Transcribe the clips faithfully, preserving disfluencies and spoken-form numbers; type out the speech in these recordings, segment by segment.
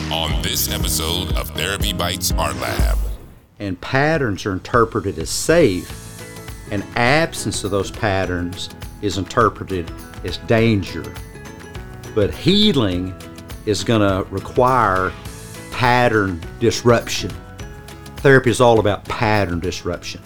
On this episode of Therapy Bites Art Lab. And patterns are interpreted as safe, and absence of those patterns is interpreted as danger. But healing is going to require pattern disruption. Therapy is all about pattern disruption.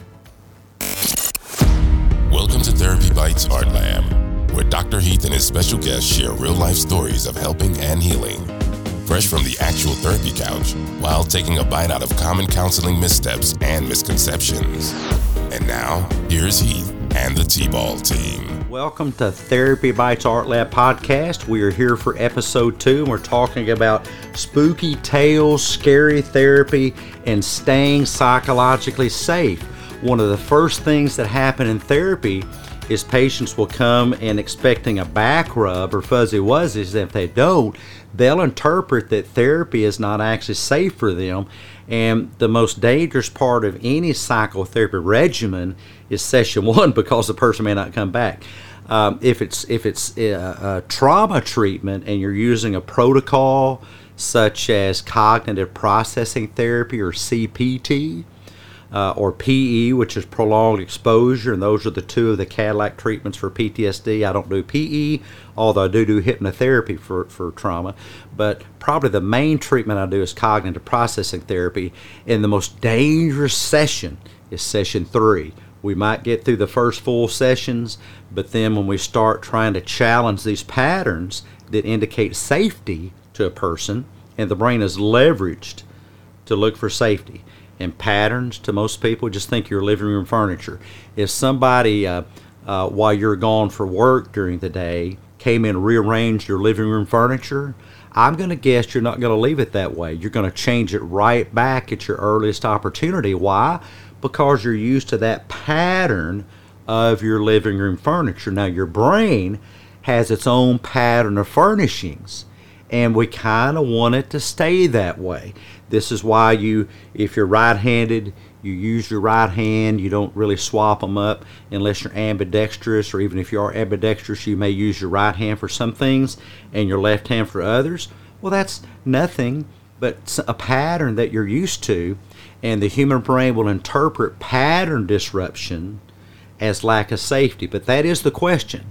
Welcome to Therapy Bites Art Lab, where Doctor Heath and his special guests share real-life stories of helping and healing, fresh from the actual therapy couch, while taking a bite out of common counseling missteps and misconceptions. And now, here's Heath and the T-Ball team. Welcome to Therapy Bites Art Lab podcast. We are here for episode two, and we're talking about spooky tales, scary therapy, and staying psychologically safe. One of the first things that happen in therapy is patients will come in expecting a back rub or fuzzy wuzzies. If they don't, they'll interpret that therapy is not actually safe for them. And the most dangerous part of any psychotherapy regimen is session one, because the person may not come back. Um, if it's if it's a, a trauma treatment and you're using a protocol such as cognitive processing therapy or C P T, Uh, or P E, which is prolonged exposure, and those are the two of the Cadillac treatments for P T S D. I don't do P E, although I do do hypnotherapy for, for trauma. But probably the main treatment I do is cognitive processing therapy, and the most dangerous session is session three. We might get through the first full sessions, but then when we start trying to challenge these patterns that indicate safety to a person, and the brain is leveraged to look for safety. And patterns, to most people, just think your living room furniture. If somebody, uh, uh, while you're gone for work during the day, came in and rearranged your living room furniture, I'm going to guess you're not going to leave it that way. You're going to change it right back at your earliest opportunity. Why? Because you're used to that pattern of your living room furniture. Now, your brain has its own pattern of furnishings, and we kind of want it to stay that way. This is why you, if you're right-handed, you use your right hand. You don't really swap them up unless you're ambidextrous, or even if you are ambidextrous, you may use your right hand for some things and your left hand for others. Well, that's nothing but a pattern that you're used to, and the human brain will interpret pattern disruption as lack of safety. But that is the question.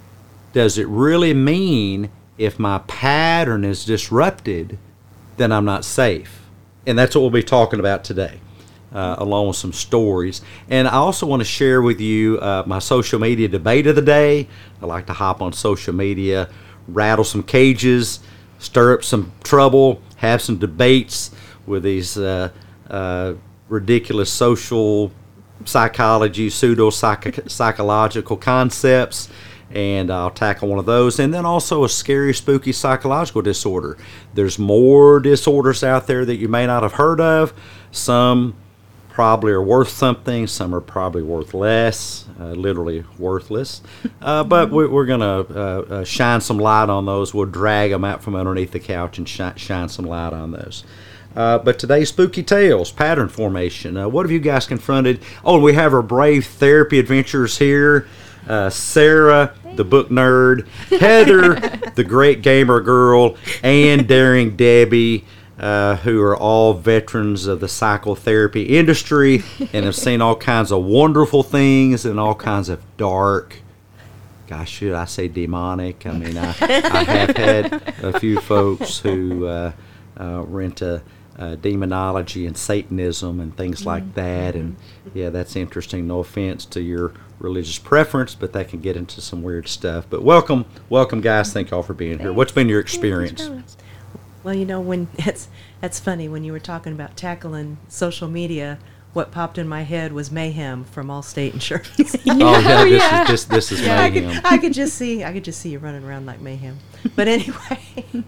Does it really mean if my pattern is disrupted, then I'm not safe? And that's what we'll be talking about today, uh, along with some stories. And I also want to share with you uh, my social media debate of the day. I like to hop on social media, rattle some cages, stir up some trouble, have some debates with these uh, uh, ridiculous social psychology, pseudo-psychological concepts. And I'll tackle one of those. And then also a scary, spooky psychological disorder. There's more disorders out there that you may not have heard of. Some probably are worth something. Some are probably worth less, uh, literally worthless. Uh, but we, we're going to uh, uh, shine some light on those. We'll drag them out from underneath the couch and sh- shine some light on those. Uh, but today's spooky tales, pattern formation. Uh, what have you guys confronted? Oh, and we have our brave therapy adventurers here. Uh, Sarah, the book nerd, Heather, the great gamer girl, and Daring Debbie, uh, who are all veterans of the psychotherapy industry and have seen all kinds of wonderful things and all kinds of dark, gosh, should I say demonic? I mean, I, I have had a few folks who uh, uh, were into Uh, demonology and Satanism and things like that, and yeah, that's interesting. No offense to your religious preference, but that can get into some weird stuff. But welcome, welcome, guys. Thank y'all for being here. What's been your experience? Well, you know, when it's that's funny when you were talking about tackling social media. What popped in my head was Mayhem from Allstate Insurance. Oh yeah, this yeah. is this this is yeah, Mayhem. I could, I could just see I could just see you running around like Mayhem. But anyway,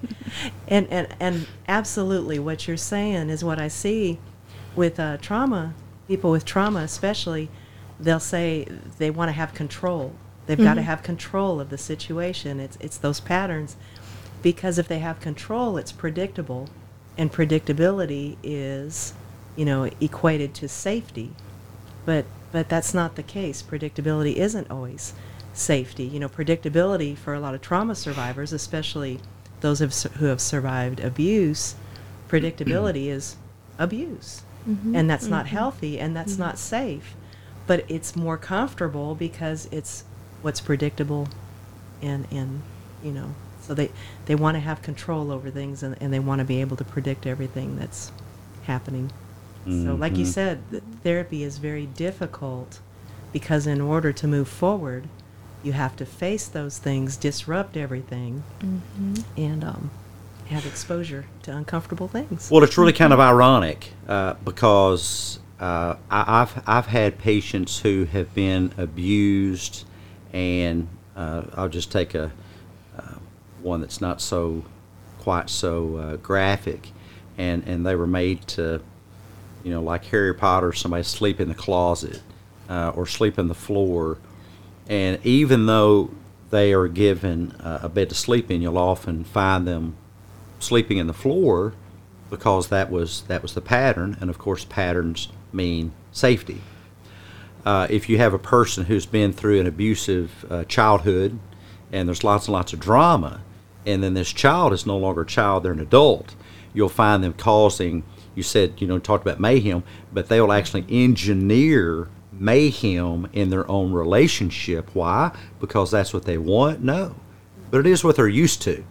and and and absolutely, what you're saying is what I see with uh, trauma. People with trauma, especially, they'll say they want to have control. They've mm-hmm. got to have control of the situation. It's it's those patterns, because if they have control, it's predictable, and predictability is, you know, equated to safety. But but that's not the case. Predictability isn't always safety. You know, predictability for a lot of trauma survivors, especially those have, who have survived abuse, predictability is abuse. Mm-hmm. And that's mm-hmm. not healthy, and that's mm-hmm. not safe. But it's more comfortable because it's what's predictable, and, and you know, so they, they want to have control over things, and, and they want to be able to predict everything that's happening. Mm-hmm. So like you said, the therapy is very difficult because in order to move forward, you have to face those things, disrupt everything, mm-hmm. and um, have exposure to uncomfortable things. Well, it's really kind of ironic uh, because uh, I, I've I've had patients who have been abused, and uh, I'll just take a uh, one that's not so quite so uh, graphic, and and they were made to, you know, like Harry Potter, somebody sleep in the closet uh, or sleep in the floor. And even though they are given uh, a bed to sleep in, you'll often find them sleeping in the floor because that was that was the pattern. And of course, patterns mean safety. Uh, if you have a person who's been through an abusive uh, childhood, and there's lots and lots of drama, and then this child is no longer a child, they're an adult, you'll find them causing, you said, you know, talked about mayhem, but they'll actually engineer mayhem in their own relationship. Why? Because that's what they want? No. But it is what they're used to.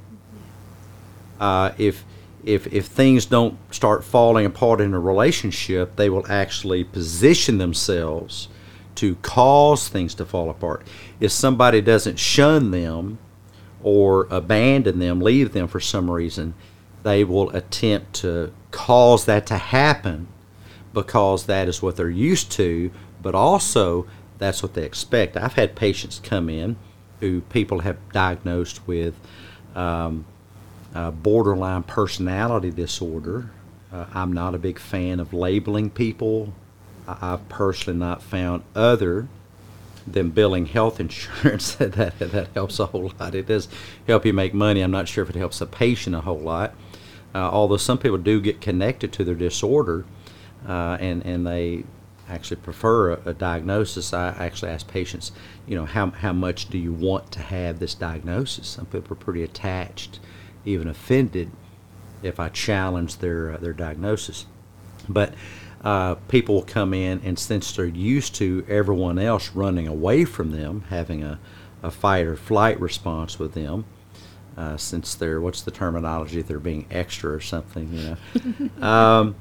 Uh, if, if, if things don't start falling apart in a relationship, they will actually position themselves to cause things to fall apart. If somebody doesn't shun them or abandon them, leave them for some reason, they will attempt to cause that to happen because that is what they're used to, but also that's what they expect. I've had patients come in who people have diagnosed with um, uh, borderline personality disorder. Uh, I'm not a big fan of labeling people. I- I've personally not found other than billing health insurance that, that that helps a whole lot. It does help you make money. I'm not sure if it helps a patient a whole lot. Uh, although some people do get connected to their disorder, uh, and and they actually prefer a, a diagnosis. I actually ask patients, you know, how how much do you want to have this diagnosis? Some people are pretty attached, even offended, if I challenge their uh, their diagnosis. But uh, people will come in, and since they're used to everyone else running away from them, having a, a fight or flight response with them, uh, since they're, what's the terminology, they're being extra or something, you know, um,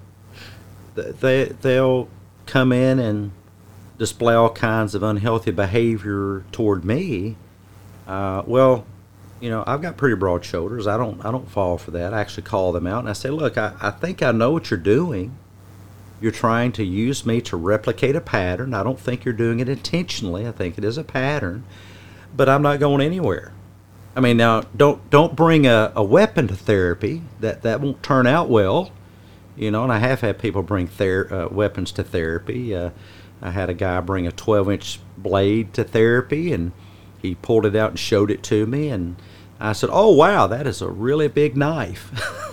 they, they'll come in and display all kinds of unhealthy behavior toward me. Uh, well, you know, I've got pretty broad shoulders. I don't I don't fall for that. I actually call them out and I say, look, I, I think I know what you're doing. You're trying to use me to replicate a pattern. I don't think you're doing it intentionally. I think it is a pattern, but I'm not going anywhere. I mean, now don't don't bring a, a weapon to therapy. That that won't turn out well. You know, and I have had people bring ther- uh, weapons to therapy. Uh, I had a guy bring a twelve-inch blade to therapy, and he pulled it out and showed it to me, and I said, "Oh wow, that is a really big knife.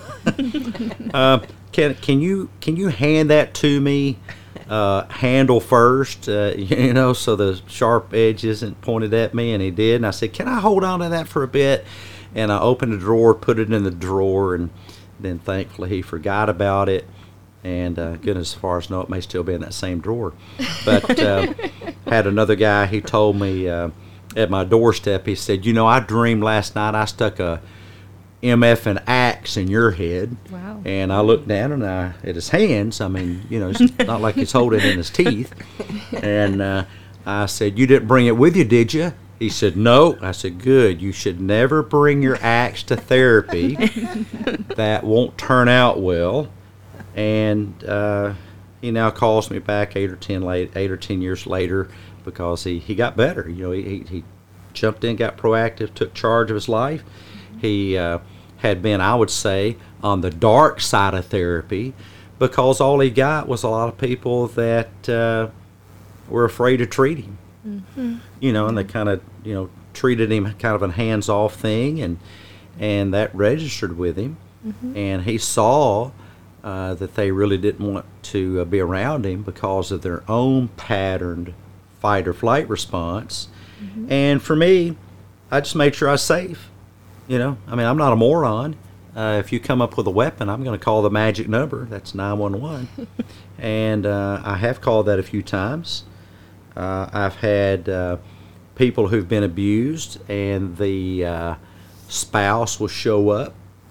uh, can can you can you hand that to me, uh, handle first, uh, you know, so the sharp edge isn't pointed at me?" And he did, and I said, "Can I hold on to that for a bit?" And I opened the drawer, put it in the drawer, and then thankfully he forgot about it. And uh, goodness, as far as I know, it may still be in that same drawer. But uh, had another guy, he told me uh, at my doorstep, he said, "You know, I dreamed last night I stuck a M F and axe in your head." Wow. And I looked down and I, at his hands. I mean, you know, it's not like he's holding it in his teeth. And uh, I said, "You didn't bring it with you, did you?" He said, "No." I said, "Good. You should never bring your axe to therapy. That won't turn out well." And uh, he now calls me back eight or ten late, eight or ten years later because he, he got better. You know, he, he jumped in, got proactive, took charge of his life. He uh, had been, I would say, on the dark side of therapy because all he got was a lot of people that uh, were afraid to treat him. Mm-hmm. You know, and they kind of, you know, treated him kind of a hands-off thing, and and that registered with him. Mm-hmm. And he saw uh, that they really didn't want to uh, be around him because of their own patterned fight or flight response. Mm-hmm. And for me, I just made sure I was safe. You know, I mean, I'm not a moron. Uh, if you come up with a weapon, I'm going to call the magic number. That's nine one one. And uh, I have called that a few times. Uh, I've had uh, people who've been abused, and the uh, spouse will show up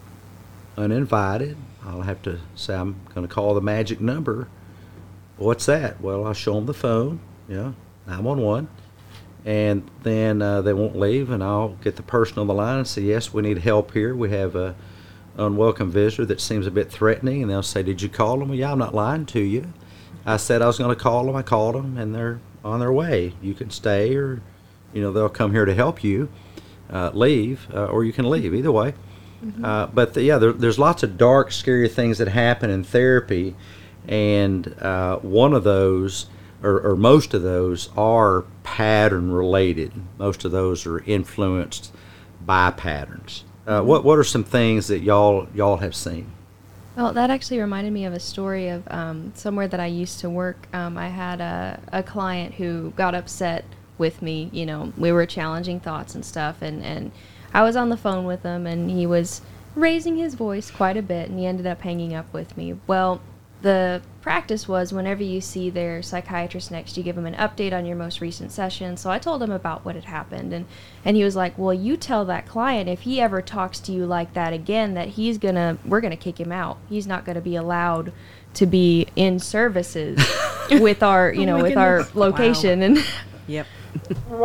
uninvited. I'll have to say, I'm going to call the magic number. What's that? Well, I'll show them the phone, you know, nine one one. And then uh, they won't leave, and I'll get the person on the line and say, yes, we need help here. We have a unwelcome visitor that seems a bit threatening. And they'll say, did you call them? Well, yeah, I'm not lying to you. I said I was going to call them. I called them, and they're on their way. You can stay, or, you know, they'll come here to help you uh, leave, uh, or you can leave. Either way. Mm-hmm. Uh, but, the, yeah, there, there's lots of dark, scary things that happen in therapy, and uh, one of those, or, or most of those, are pattern related. Most of those are influenced by patterns. Uh, what what are some things that y'all y'all have seen? Well, that actually reminded me of a story of um, somewhere that I used to work. Um, I had a, a client who got upset with me. You know, we were challenging thoughts and stuff, and, and I was on the phone with him, and he was raising his voice quite a bit, and he ended up hanging up with me. Well, the practice was whenever you see their psychiatrist next, you give them an update on your most recent session. So I told him about what had happened, and, and he was like, well, you tell that client if he ever talks to you like that again, that he's gonna, we're gonna kick him out. He's not gonna be allowed to be in services with our, you know, Oh my with our goodness. location. Wow. And Yep. and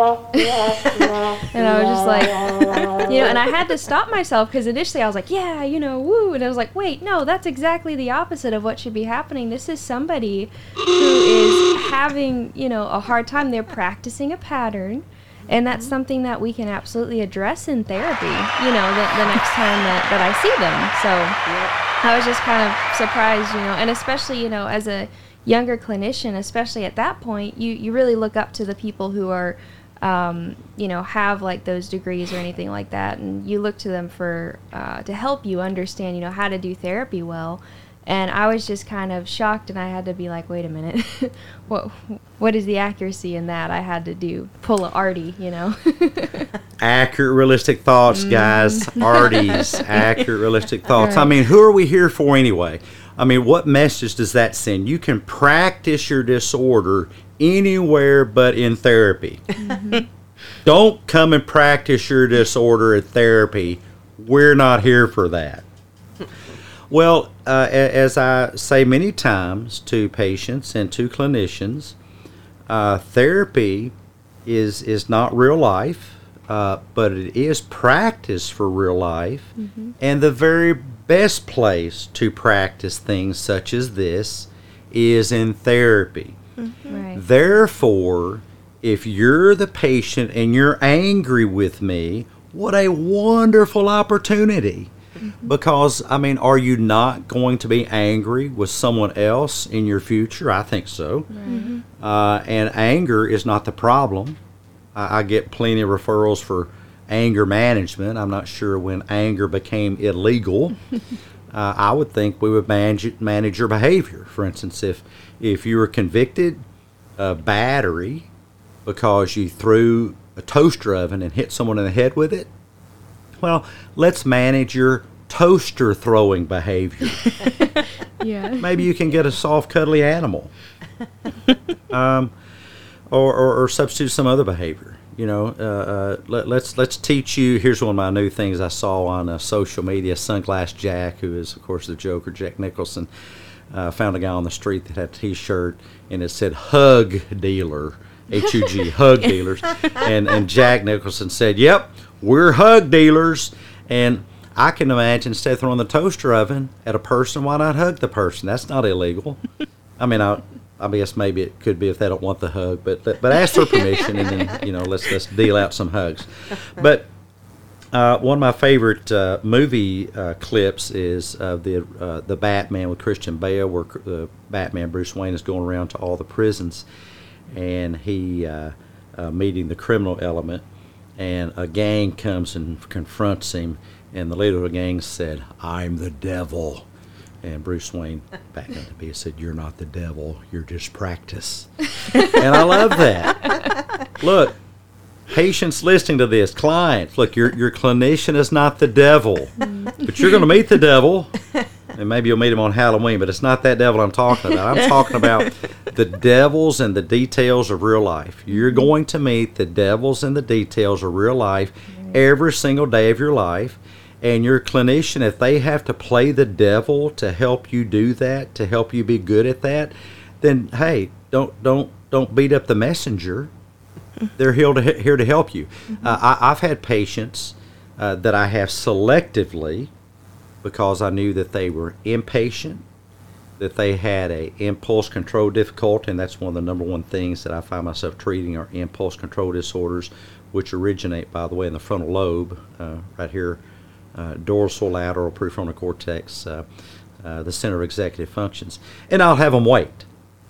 I was just like, you know, and I had to stop myself because initially I was like, yeah, you know, woo. And I was like, wait, no, that's exactly the opposite of what should be happening. This is somebody who is having, you know, a hard time. They're practicing a pattern. And that's something that we can absolutely address in therapy, you know, the, the next time that, that I see them. So yep. I was just kind of surprised, you know, and especially, you know, as a younger clinician, especially at that point, you, you really look up to the people who are, um, you know, have like those degrees or anything like that, and you look to them for uh, to help you understand, you know, how to do therapy well. And I was just kind of shocked, and I had to be like, wait a minute, what what is the accuracy in that? I had to do pull a Artie, you know. Accurate, realistic thoughts, guys. Artie's accurate, realistic thoughts. Right. I mean, who are we here for anyway? I mean, what message does that send? You can practice your disorder anywhere but in therapy. Mm-hmm. Don't come and practice your disorder at therapy. We're not here for that. Well, uh, as I say many times to patients and to clinicians, uh, therapy is is not real life, uh, but it is practice for real life. Mm-hmm. And the very best place to practice things such as this is in therapy. Mm-hmm. Right. Therefore, if you're the patient and you're angry with me, what a wonderful opportunity. Mm-hmm. Because, I mean, are you not going to be angry with someone else in your future? I think so. Mm-hmm. Uh, and anger is not the problem. I, I get plenty of referrals for anger management. I'm not sure when anger became illegal. uh, I would think we would manage manage your behavior. For instance, if if you were convicted of battery because you threw a toaster oven and hit someone in the head with it, well, let's manage your toaster throwing behavior. Yeah. Maybe you can get a soft, cuddly animal, um, or, or or substitute some other behavior. You know, uh, uh, let, let's let's teach you. Here's one of my new things I saw on uh, social media. Sunglass Jack, who is of course the Joker, Jack Nicholson, uh, found a guy on the street that had a T-shirt and it said "Hug Dealer," H U G, hug dealers, and and Jack Nicholson said, "Yep, we're hug dealers." And I can imagine instead of throwing the toaster oven at a person, why not hug the person? That's not illegal. I mean, I. I guess maybe it could be if they don't want the hug, but but ask for permission, and then you know let's let's deal out some hugs. But uh, one of my favorite uh, movie uh, clips is uh, the uh, the Batman with Christian Bale, where the Batman Bruce Wayne is going around to all the prisons, and he uh, uh, meeting the criminal element, and a gang comes and confronts him, and the leader of the gang said, "I'm the devil." And Bruce Wayne back up to me and said, "You're not the devil, you're just practice." And I love that. Look, patients listening to this, clients, look, your your clinician is not the devil, but you're going to meet the devil, and maybe you'll meet him on Halloween, but it's not that devil I'm talking about. I'm talking about the devils and the details of real life. You're going to meet the devils and the details of real life every single day of your life, and your clinician, if they have to play the devil to help you do that, to help you be good at that, then hey, don't don't don't beat up the messenger. They're here to here to help you. Mm-hmm. Uh, I, I've had patients uh, that I have selectively, because I knew that they were impatient, that they had a impulse control difficulty, and that's one of the number one things that I find myself treating are impulse control disorders, which originate, by the way, in the frontal lobe, uh, right here, uh, dorsal, lateral, prefrontal cortex, uh, uh, the center of executive functions, and I'll have them wait.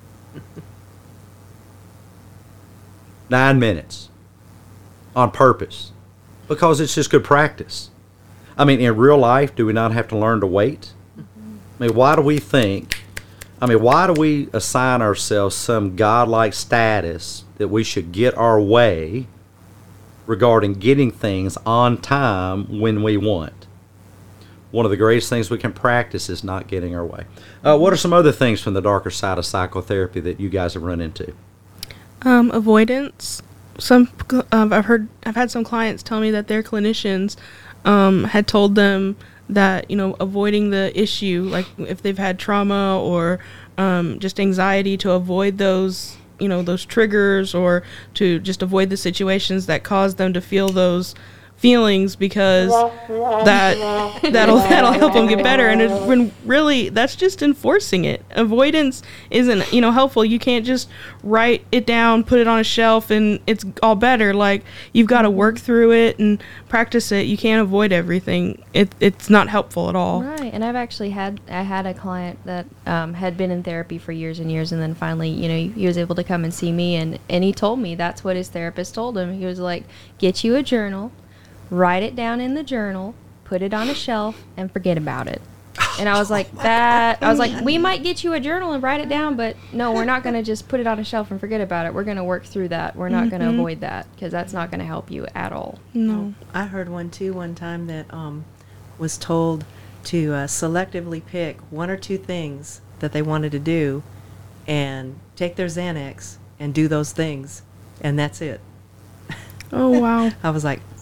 Nine minutes on purpose, because it's just good practice. I mean, in real life, do we not have to learn to wait? Mm-hmm. I mean, why do we think, I mean, why do we assign ourselves some godlike status that we should get our way regarding getting things on time when we want? One of the greatest things we can practice is not getting our way. Uh, what are some other things from the darker side of psychotherapy that you guys have run into? Um, avoidance. Some uh, I've heard I've had some clients tell me that their clinicians um, had told them that, you know, avoiding the issue, like if they've had trauma or um, just anxiety, to avoid those, you know, those triggers, or to just avoid the situations that cause them to feel those feelings, because that that'll that'll help them get better. And it, when really that's just enforcing it. Avoidance isn't, you know, helpful. You can't just write it down, put it on a shelf, and it's all better. Like, you've got to work through it and practice it. You can't avoid everything. It it's not helpful at all. Right. And I've actually had I had a client that um, had been in therapy for years and years, and then finally, you know, he was able to come and see me, and and he told me that's what his therapist told him. He was like, get you a journal, write it down in the journal, put it on a shelf, and forget about it. And I was like, that, I was like, we might get you a journal and write it down, but no, we're not going to just put it on a shelf and forget about it. We're going to work through that. We're not mm-hmm. going to avoid that, because that's not going to help you at all. No. I heard one, too, one time that um, was told to uh, selectively pick one or two things that they wanted to do and take their Xanax and do those things, and that's it. Oh, wow. I was like,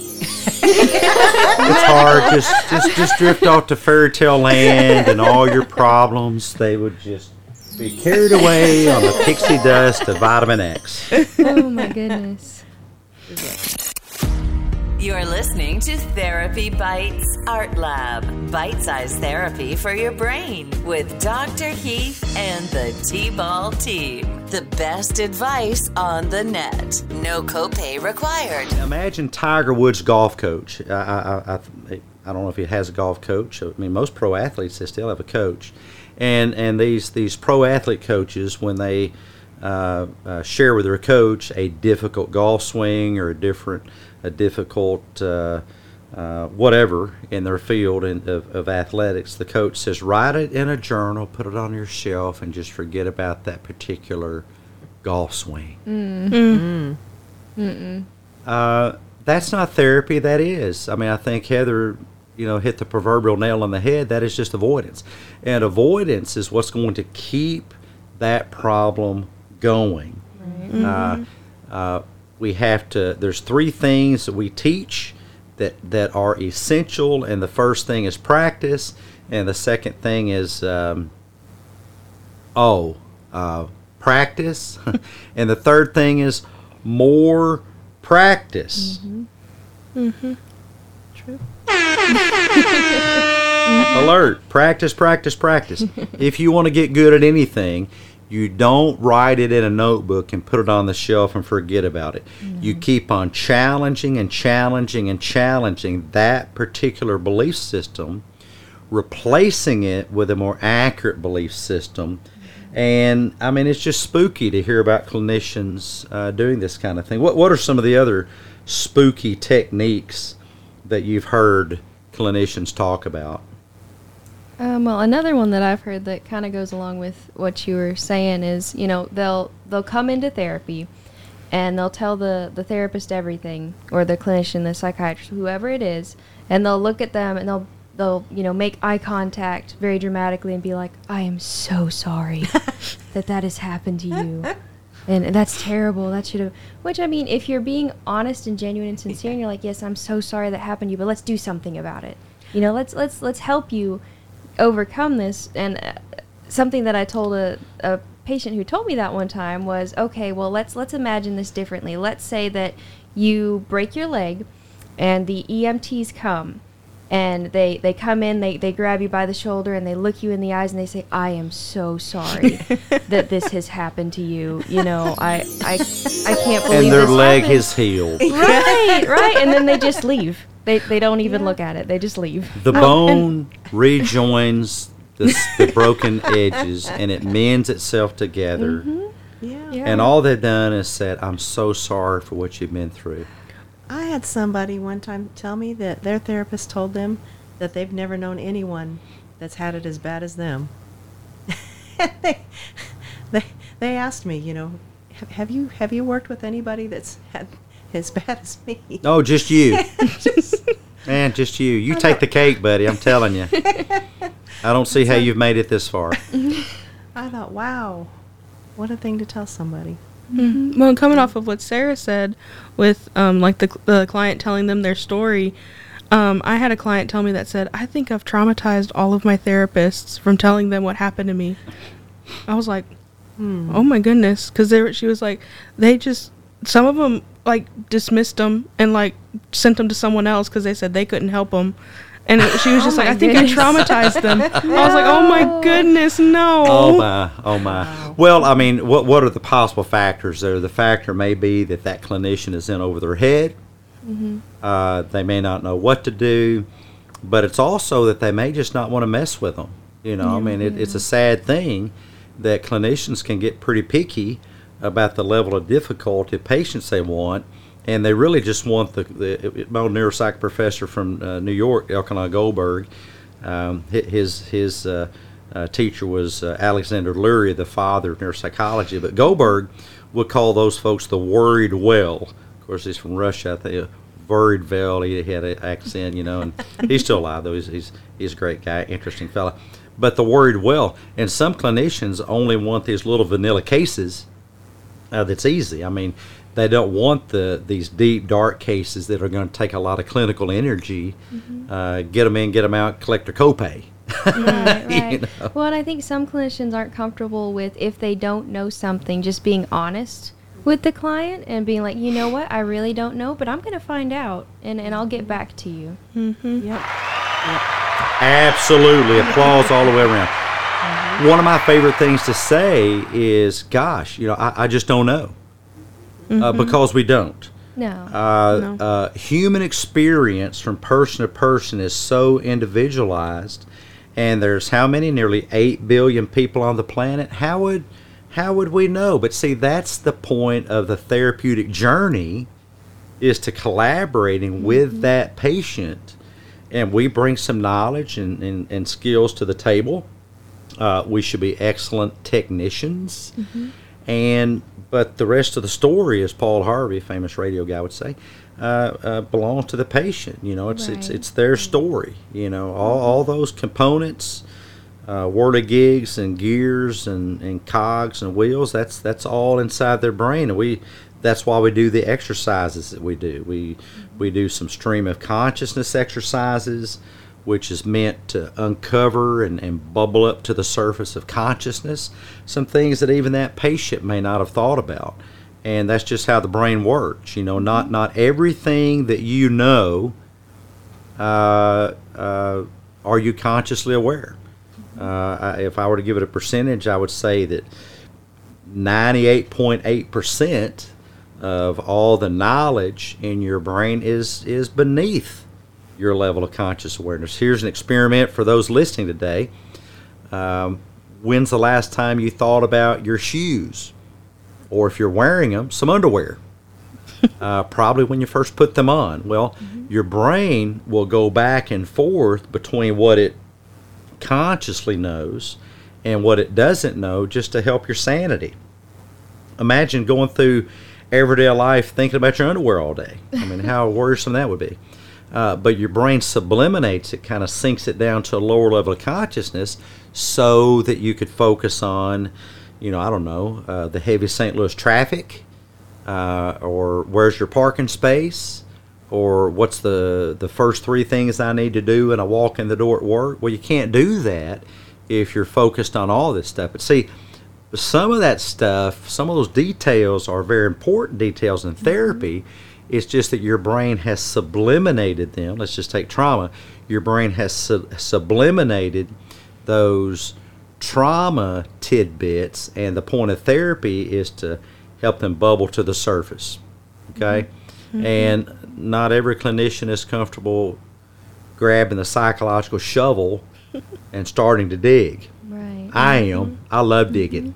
it's hard. Just, just, just drift off to fairy tale land, and all your problems, they would just be carried away on the pixie dust of vitamin X. Oh my goodness. You're listening to Therapy Bites Art Lab, bite-sized therapy for your brain with Doctor Heath and the T-Ball team. The best advice on the net. No copay required. Imagine Tiger Woods' golf coach. I, I, I, I don't know if he has a golf coach. I mean, most pro athletes, they still have a coach. And and these, these pro athlete coaches, when they uh, uh, share with their coach a difficult golf swing or a different a difficult uh, uh, whatever in their field in, of, of athletics, the coach says, write it in a journal, put it on your shelf, and just forget about that particular golf swing. Mm. Mm. Uh, that's not therapy, that is. I mean, I think Heather, you know, hit the proverbial nail on the head. That is just avoidance. And avoidance is what's going to keep that problem going. Right. Mm-hmm. Uh, uh, we have to, there's three things that we teach that, that are essential, and the first thing is practice, and the second thing is, um, oh, uh, practice, and the third thing is more practice. Mm-hmm. Mm-hmm. True. Alert, practice, practice, practice. If you want to get good at anything, you don't write it in a notebook and put it on the shelf and forget about it. Mm-hmm. You keep on challenging and challenging and challenging that particular belief system, replacing it with a more accurate belief system. Mm-hmm. And, I mean, it's just spooky to hear about clinicians uh, doing this kind of thing. What, what are some of the other spooky techniques that you've heard clinicians talk about? Um, well, another one that I've heard that kind of goes along with what you were saying is, you know, they'll they'll come into therapy, and they'll tell the, the therapist everything, or the clinician, the psychiatrist, whoever it is, and they'll look at them and they'll they'll you know make eye contact very dramatically and be like, I am so sorry that that has happened to you, and, and that's terrible, that should have, which I mean, if you're being honest and genuine and sincere and you're like, yes, I'm so sorry that happened to you, but let's do something about it, you know, let's let's let's help you overcome this. And uh, something that I told a, a patient who told me that one time was, okay, well, let's let's imagine this differently. Let's say that you break your leg and the E M Ts come, and they, they come in, they, they grab you by the shoulder, and they look you in the eyes, and they say, I am so sorry that this has happened to you. You know, I I, I can't believe And their this leg happened. is healed. Right, right. And then they just leave. They they don't even look at it. They just leave. The bone rejoins the, the broken edges, and it mends itself together. Yeah. Yeah. And all they've done is said, I'm so sorry for what you've been through. I had somebody one time tell me that their therapist told them that they've never known anyone that's had it as bad as them. they, they, they asked me, you know, have, have you have you worked with anybody that's had as bad as me? Oh, just you. Just- Man, just you. You take the cake, buddy. I'm telling you. I don't see how you've made it this far. I thought, wow, what a thing to tell somebody. Mm-hmm. Well, coming off of what Sarah said with um, like the, the client telling them their story, um, I had a client tell me that said, I think I've traumatized all of my therapists from telling them what happened to me. I was like, Hmm. oh my goodness. Because she was like, they just, some of them like dismissed them and like sent them to someone else because they said they couldn't help them. And it, she was Oh just like, my I think goodness. I traumatized them. I was like, oh my goodness, no. Oh my, oh my. Well, I mean, what what are the possible factors there? The factor may be that that clinician is in over their head. Mm-hmm. Uh, they may not know what to do, but it's also that they may just not want to mess with them. You know, I mean, it, it's a sad thing that clinicians can get pretty picky about the level of difficulty of patients they want, and they really just want the, the my old neuropsych professor from uh, New York, Elkanah Goldberg. Um, hi- his his uh, uh, teacher was uh, Alexander Luria, the father of neuropsychology. But Goldberg would call those folks the worried well. Of course, he's from Russia. I think worried well. He had an accent, you know, and he's still alive though. He's he's he's a great guy, interesting fella. But the worried well, and some clinicians only want these little vanilla cases. Uh, that's easy. I mean, they don't want the these deep, dark cases that are going to take a lot of clinical energy. Mm-hmm. Uh, get them in, get them out, collect their copay. Right, right. You know? Well, and I think some clinicians aren't comfortable with, if they don't know something, just being honest with the client and being like, you know what, I really don't know, but I'm going to find out, and, and I'll get back to you. Mm-hmm. Yep. Absolutely. Applause all the way around. One of my favorite things to say is, gosh, you know, I, I just don't know. Uh, because we don't. No. Uh, No. uh, human experience from person to person is so individualized, and there's how many? Nearly eight billion people on the planet. How would how would we know? But see, that's the point of the therapeutic journey, is to collaborating with that patient, and we bring some knowledge and, and, and skills to the table. Uh, we should be excellent technicians, and but the rest of the story, as Paul Harvey, a famous radio guy, would say, uh, uh, belongs to the patient. You know, it's it's Right. it's their story. You know, all all those components, uh, whirligigs and gears and, and cogs and wheels. That's that's all inside their brain, and we. That's why we do the exercises that we do. We we do some stream of consciousness exercises, which is meant to uncover and, and bubble up to the surface of consciousness some things that even that patient may not have thought about. And that's just how the brain works. You know, not not everything that you know uh, uh, are you consciously aware. Uh, I, if I were to give it a percentage, I would say that ninety-eight point eight percent of all the knowledge in your brain is is beneath your level of conscious awareness. Here's an experiment for those listening today. Um, when's the last time you thought about your shoes? Or if you're wearing them, some underwear. uh, probably when you first put them on. Well, your brain will go back and forth between what it consciously knows and what it doesn't know, just to help your sanity. Imagine going through everyday life thinking about your underwear all day. I mean, how worrisome that would be. Uh, but your brain subliminates it, kind of sinks it down to a lower level of consciousness so that you could focus on, you know, I don't know, uh, the heavy Saint Louis traffic, uh, or where's your parking space, or what's the, the first three things I need to do when I walk in the door at work. Well, you can't do that if you're focused on all this stuff. But see, some of that stuff, some of those details are very important details in therapy. Mm-hmm. It's just that your brain has subliminated them. Let's just take trauma. Your brain has sub- subliminated those trauma tidbits, and the point of therapy is to help them bubble to the surface. Okay? Mm-hmm. And not every clinician is comfortable grabbing the psychological shovel and starting to dig. Right. I am. I love digging.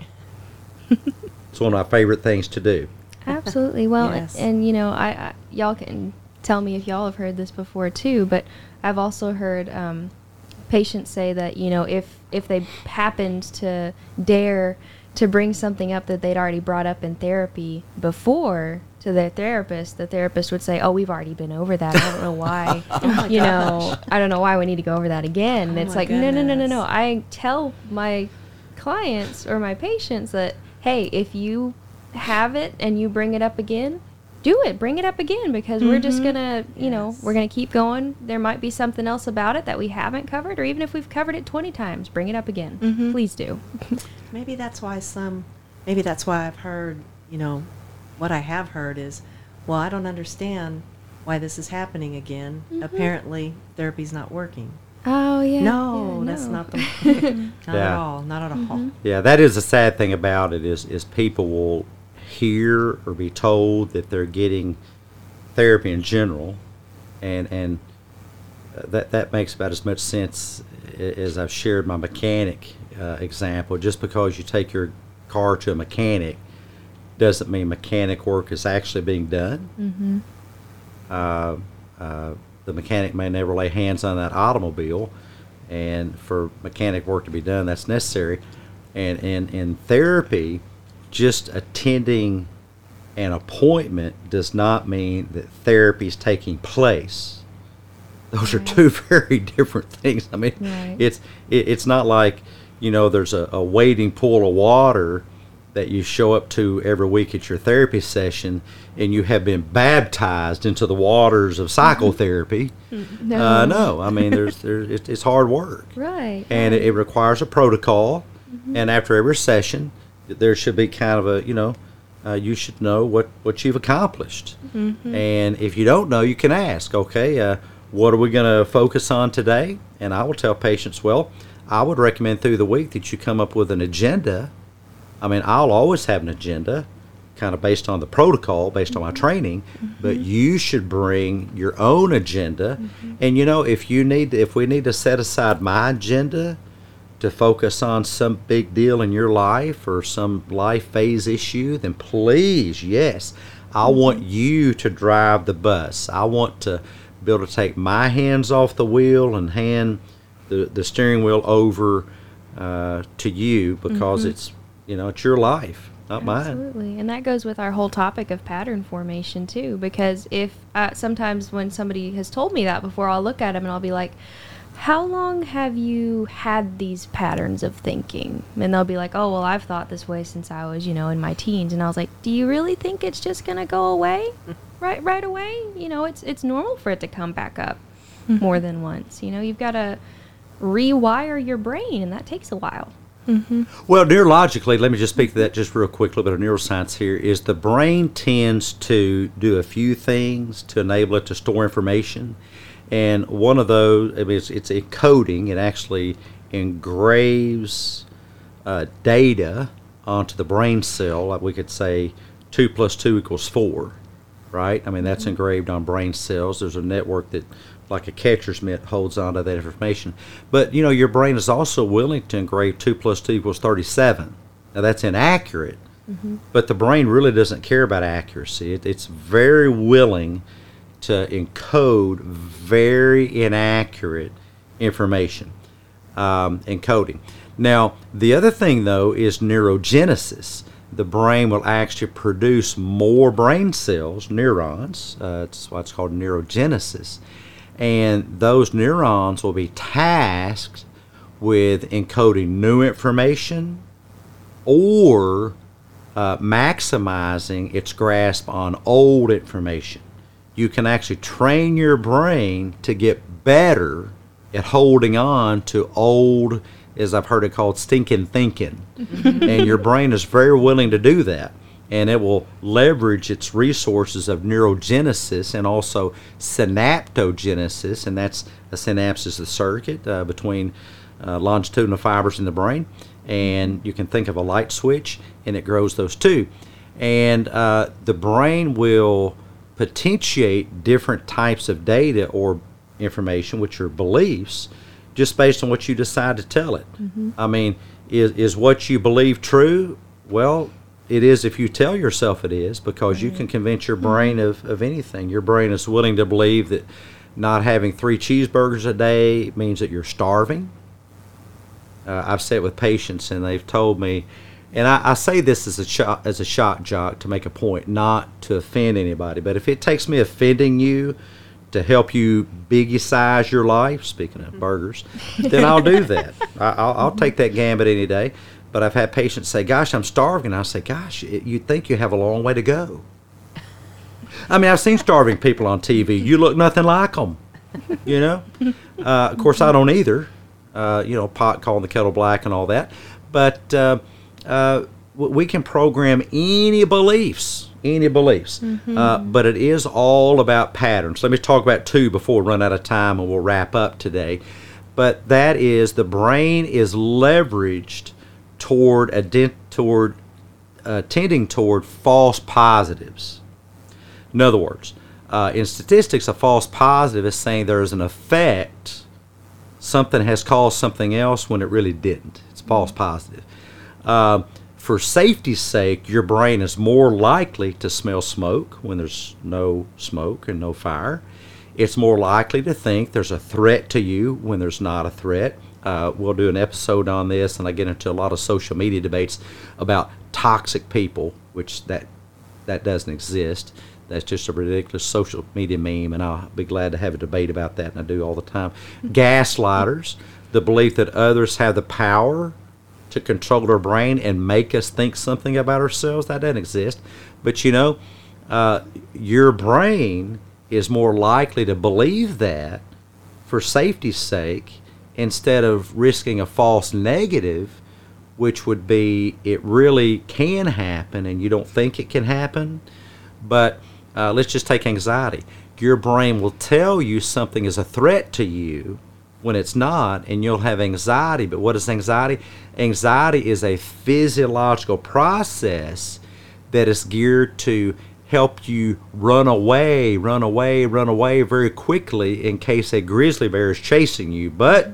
It's one of my favorite things to do. Absolutely. Well, Yes. and you know, I, I y'all can tell me if y'all have heard this before too, but I've also heard um, patients say that, you know, if if they happened to dare to bring something up that they'd already brought up in therapy before to their therapist, the therapist would say, "Oh, we've already been over that. I don't know why. Oh you know, I don't know why we need to go over that again." And Oh it's my like, no, no, no, no, goodness. no. I tell my clients or my patients that, hey, if you have it and you bring it up again, do it. Bring it up again, because we're just Mhm. gonna, you know, Yes. we're gonna keep going. There might be something else about it that we haven't covered, or even if we've covered it twenty times, bring it up again. Mhm. Please do. Maybe that's why some, maybe that's why I've heard, you know, what I have heard is, well, I don't understand why this is happening again. Mhm. Apparently, therapy's not working. Oh yeah. no, yeah, that's no. not the, not at Yeah. all, not at all. Mhm. Yeah, that is the sad thing about it is is people will hear or be told that they're getting therapy in general, and and uh, that that makes about as much sense a- as I've shared my mechanic uh, example. Just because you take your car to a mechanic doesn't mean mechanic work is actually being done. Mhm. Uh, uh, the mechanic may never lay hands on that automobile, and for mechanic work to be done, that's necessary. And in in therapy, just attending an appointment does not mean that therapy is taking place. Those are Right. two very different things. I mean, Right. it's it, it's not like, you know, there's a, a waiting pool of water that you show up to every week at your therapy session, and you have been baptized into the waters of psychotherapy. No. Uh, no, I mean, there's there's it's, it's hard work, Right. and right. it, it requires a protocol. And after every session, there should be kind of a, you know, uh, you should know what what you've accomplished. Mhm. And if you don't know, you can ask, okay, uh, what are we going to focus on today? And I will tell patients, well, I would recommend through the week that you come up with an agenda. I mean, I'll always have an agenda, kind of based on the protocol, based on my training, but you should bring your own agenda. And you know, if you need, if we need to set aside my agenda to focus on some big deal in your life or some life phase issue, then please, yes, I want you to drive the bus. I want to be able to take my hands off the wheel and hand the, the steering wheel over uh, to you, because it's, you know, it's your life, not mine. Absolutely. And that goes with our whole topic of pattern formation too, because if uh, sometimes when somebody has told me that before, I'll look at them and I'll be like, how long have you had these patterns of thinking? And they'll be like, oh, well, I've thought this way since I was, you know, in my teens. And I was like, do you really think it's just going to go away right right away? You know, it's it's normal for it to come back up more than once. You know, you've got to rewire your brain, and that takes a while. Well, neurologically, let me just speak to that just real quick, a little bit of neuroscience here, is the brain tends to do a few things to enable it to store information. And one of those, I mean, it's, it's encoding. It actually engraves uh, data onto the brain cell. Like we could say two plus two equals four, right? I mean, that's engraved on brain cells. There's a network that, like a catcher's mitt, holds onto that information. But, you know, your brain is also willing to engrave two plus two equals thirty-seven. Now, that's inaccurate, but the brain really doesn't care about accuracy. It, it's very willing to encode very inaccurate information, um, encoding. Now, the other thing, though, is neurogenesis. the brain will actually produce more brain cells, neurons. Uh, it's what's called neurogenesis. And those neurons will be tasked with encoding new information or uh, maximizing its grasp on old information. You can actually train your brain to get better at holding on to old, as I've heard it called, stinking thinking. And your brain is very willing to do that. And it will leverage its resources of neurogenesis and also synaptogenesis, and that's a synapse is the circuit uh, between uh, longitudinal fibers in the brain. And you can think of a light switch, and it grows those two. And uh, the brain will potentiate different types of data or information, which are beliefs, just based on what you decide to tell it. Mm-hmm. I mean, is is what you believe true? Well, it is if you tell yourself it is, because you can convince your brain of, of anything. Your brain is willing to believe that not having three cheeseburgers a day means that you're starving. Uh, I've sat with patients and they've told me, and I, I say this as a shock, as a shock jock to make a point, not to offend anybody, but if it takes me offending you to help you biggie size your life, speaking of burgers, then I'll do that. I, I'll, I'll take that gambit any day. But I've had patients say, gosh, I'm starving. And I say, gosh, it, you think you have a long way to go. I mean, I've seen starving people on T V. You look nothing like them, you know. Uh, of course, I don't either. Uh, you know, pot calling the kettle black and all that. But uh, uh, we can program any beliefs, any beliefs. Mm-hmm. Uh, but it is all about patterns. Let me talk about two before we run out of time, and we'll wrap up today. But that is, the brain is leveraged toward a toward uh, tending toward false positives. In other words, uh, in statistics, a false positive is saying there is an effect, something has caused something else when it really didn't. It's false positive. Uh, for safety's sake, your brain is more likely to smell smoke when there's no smoke and no fire. It's more likely to think there's a threat to you when there's not a threat. Uh, we'll do an episode on this, and I get into a lot of social media debates about toxic people, which that that doesn't exist. That's just a ridiculous social media meme, and I'll be glad to have a debate about that, and I do all the time. Gaslighters, the belief that others have the power to control our brain and make us think something about ourselves, that doesn't exist. But you know, uh, your brain is more likely to believe that for safety's sake, instead of risking a false negative, which would be it really can happen and you don't think it can happen. But uh, let's just take anxiety. Your brain will tell you something is a threat to you when it's not, and you'll have anxiety. But what is anxiety? Anxiety is a physiological process that is geared to help you run away, run away, run away very quickly in case a grizzly bear is chasing you. But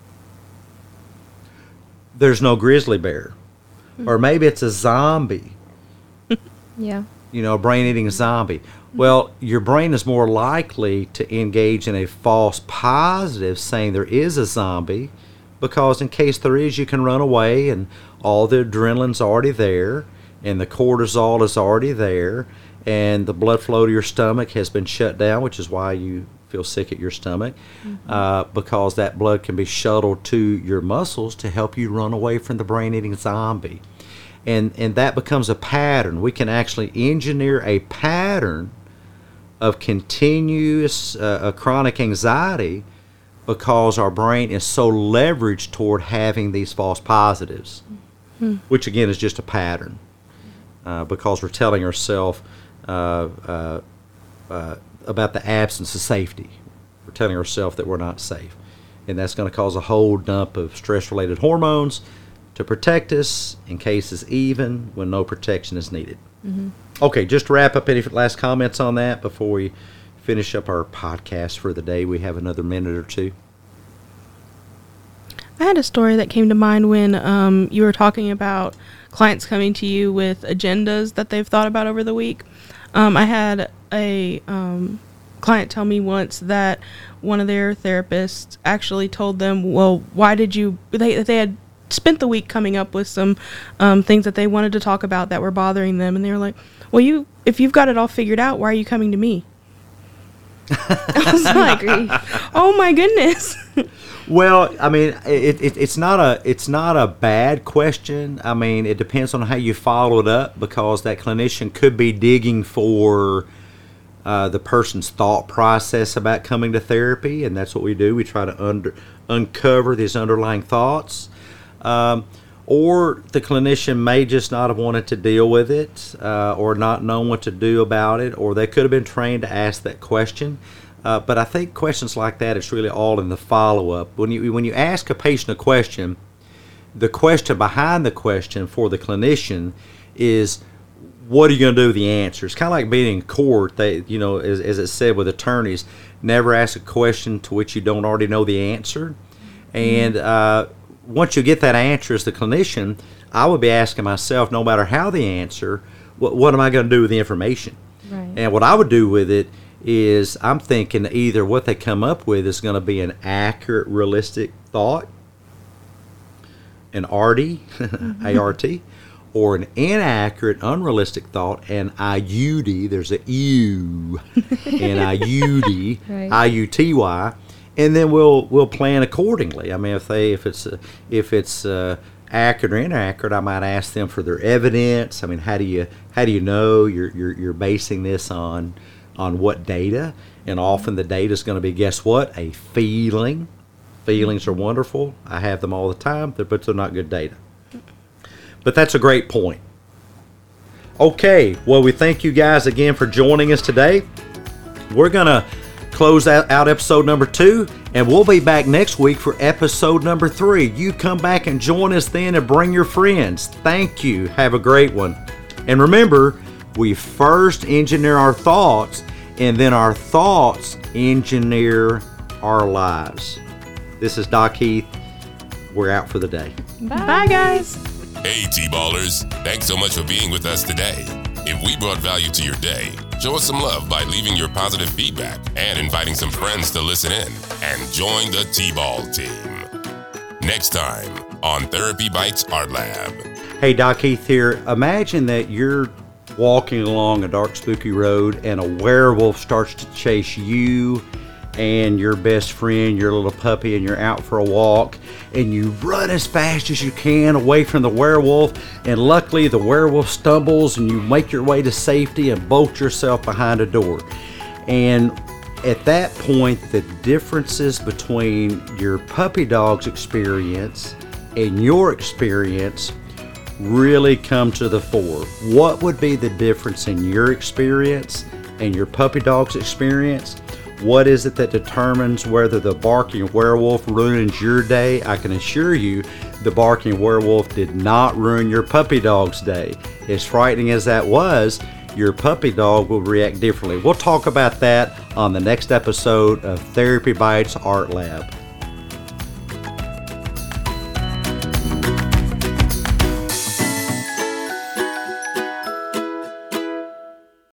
there's no grizzly bear. Mm-hmm. Or maybe it's a zombie. Yeah. You know, a brain-eating zombie. Well, your brain is more likely to engage in a false positive saying there is a zombie, because in case there is, you can run away, and all the adrenaline's already there, and the cortisol is already there, and the blood flow to your stomach has been shut down, which is why you feel sick at your stomach, mm-hmm. uh, because that blood can be shuttled to your muscles to help you run away from the brain-eating zombie. And and that becomes a pattern. We can actually engineer a pattern of continuous uh, chronic anxiety because our brain is so leveraged toward having these false positives, mm-hmm. which again is just a pattern, uh, because we're telling ourselves uh, uh, uh, about the absence of safety. We're telling ourselves that we're not safe. And that's going to cause a whole dump of stress-related hormones to protect us in cases even when no protection is needed. Mm-hmm. Okay, just to wrap up, any last comments on that before we finish up our podcast for the day? We have another minute or two. I had a story that came to mind when um, you were talking about clients coming to you with agendas that they've thought about over the week. Um, I had a um, client tell me once that one of their therapists actually told them, well, why did you, they, they had spent the week coming up with some um, things that they wanted to talk about that were bothering them, and they were like, well, you if you've got it all figured out, why are you coming to me? I was like, oh my goodness. Well, I mean, it, it, it's not a it's not a bad question. I mean, it depends on how you follow it up, because that clinician could be digging for uh, the person's thought process about coming to therapy, and that's what we do. We try to under, uncover these underlying thoughts. Um, or the clinician may just not have wanted to deal with it, uh, or not known what to do about it, or they could have been trained to ask that question. Uh, but I think questions like that, it's really all in the follow-up. When you when you ask a patient a question, the question behind the question for the clinician is, what are you going to do with the answer? It's kind of like being in court. They, you know, as, as it said with attorneys, never ask a question to which you don't already know the answer. And uh, once you get that answer as the clinician, I would be asking myself, no matter how the answer, what, what am I going to do with the information? Right. And what I would do with it is, I'm thinking either what they come up with is going to be an accurate, realistic thought, an A R T, A R T, or an inaccurate, unrealistic thought, an I U D, there's a U, an I U D, Right. I U T Y, and then we'll we'll plan accordingly. I mean, if they if it's uh, if it's uh, accurate or inaccurate, I might ask them for their evidence. I mean, how do you how do you know you're you're, you're basing this on on what data? And often the data is going to be, guess what, a feeling. Feelings are wonderful. I have them all the time, but they're not good data. But that's a great point. Okay, well, we thank you guys again for joining us today. We're going to close out, out episode number two, and we'll be back next week for episode number three. You come back and join us then, and bring your friends. Thank you. Have a great one. And remember, we first engineer our thoughts, and then our thoughts engineer our lives. This is Doc Heath. We're out for the day. Bye. Bye, guys. Hey, T-Ballers, thanks so much for being with us today. If we brought value to your day, show us some love by leaving your positive feedback and inviting some friends to listen in and join the T-Ball team. Next time on Therapy Bites Art Lab. Hey, Doc Heath here. Imagine that you're walking along a dark, spooky road, and a werewolf starts to chase you and your best friend, your little puppy, and you're out for a walk, and you run as fast as you can away from the werewolf, and luckily the werewolf stumbles and you make your way to safety and bolt yourself behind a door. And at that point, the differences between your puppy dog's experience and your experience really come to the fore. What would be the difference in your experience and your puppy dog's experience? What is it that determines whether the barking werewolf ruins your day? I can assure you the barking werewolf did not ruin your puppy dog's day. As frightening as that was, your puppy dog will react differently. We'll talk about that on the next episode of Therapy Bites Art Lab.